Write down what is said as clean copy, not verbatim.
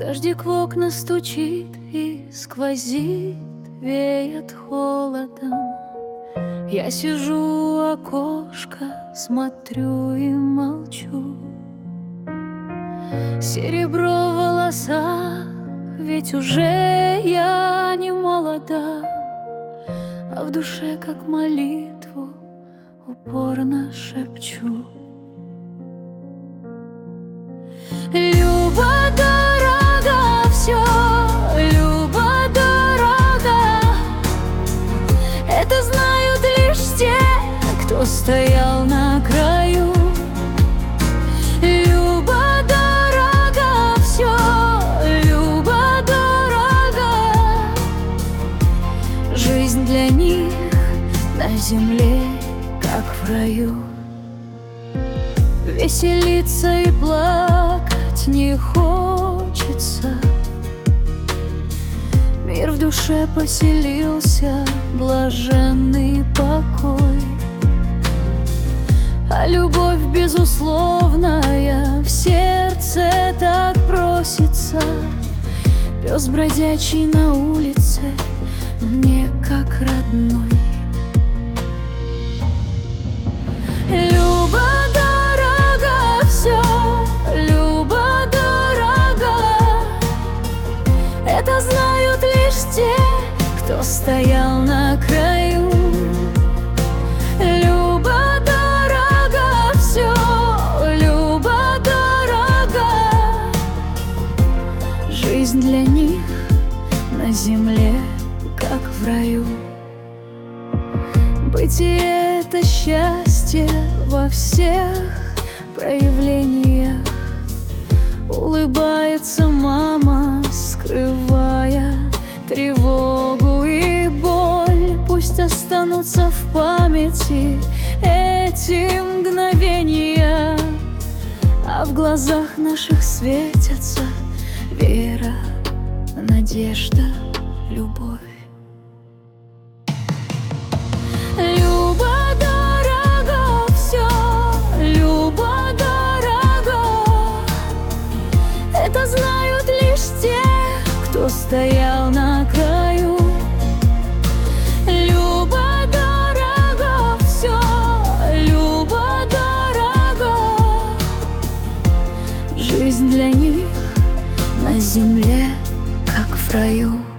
Дождик в окна стучит и сквозит, веет холодом. Я сижу у окошка, смотрю и молчу. Серебро в волосах, ведь уже я не молода, а в душе, как молитву, упорно шепчу: Люба, дорога, все, Люба, дорога. Это знают лишь те, кто стоял на краю. Люба, дорога, все, Люба, дорога. Жизнь для них на земле, как в раю. Веселиться и плакать не хочется. Мир в душе поселился, блаженный покой. А любовь безусловная в сердце так просится. Пес бродячий на улице мне как родной. Люба, дорога, все, Люба, дорога. Это знают лишь те, кто стоял на краю. Люба, дорога, все, Люба, дорога. Жизнь для них на земле, как в раю. Бытие — это счастье во всех проявлениях. Улыбается мама, скрывая тревогу и боль. Пусть останутся в памяти эти мгновения, а в глазах наших светятся вера, надежда, любовь. Люба, дорога, все, Люба, дорога. Это знают лишь те, кто стоял на краю. Люба, дорога, все, Люба, дорога. Жизнь для них на земле, как в раю.